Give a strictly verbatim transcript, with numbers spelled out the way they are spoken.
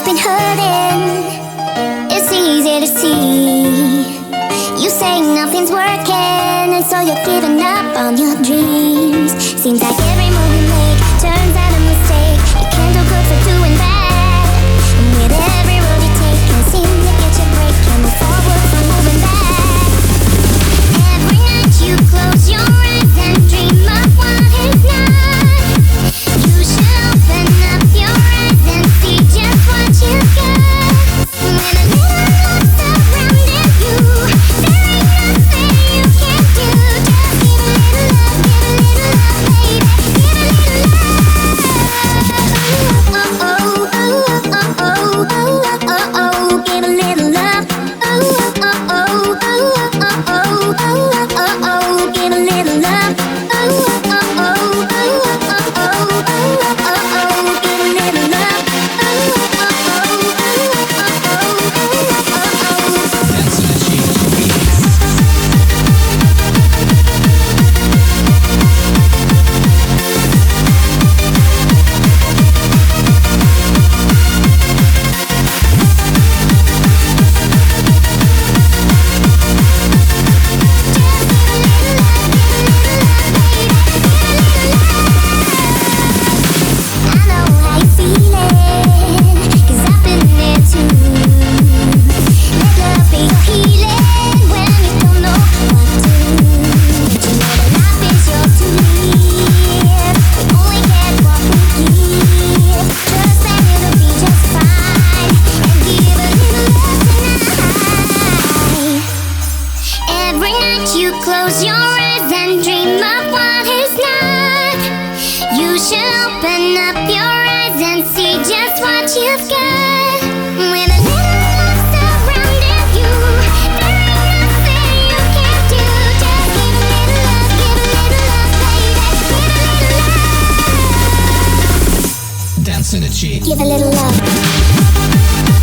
you've been hurting. It's easy to see. You say nothing's working, and so you're giving up on your dreams. Seems like every move you make turns out a mistake. You can't do good for doing bad. And with every road you take, can't seem to get your break. Can't move forward from moving back. Every night you close your eyes and dream of what is not. You should open up your eyes and see just what you've got. When a little love surrounding you, there ain't nothing you can't do. Just give a little love, give a little love, baby. Give a little love. Oh, oh, oh, oh, oh, oh, oh, oh, oh, give a little love. Oh, oh, oh, oh, oh, oh, oh, oh, oh, oh, give a little love. Oh, oh, oh, oh, oh, oh, oh, oh, give a little love. Close your eyes and dream of what is not. You should open up your eyes and see just what you've got. With a little love surrounding you, there ain't nothing you can't do. Just give a little love, give a little love, baby. Give a little love. Dance in the cheek. Give a little love.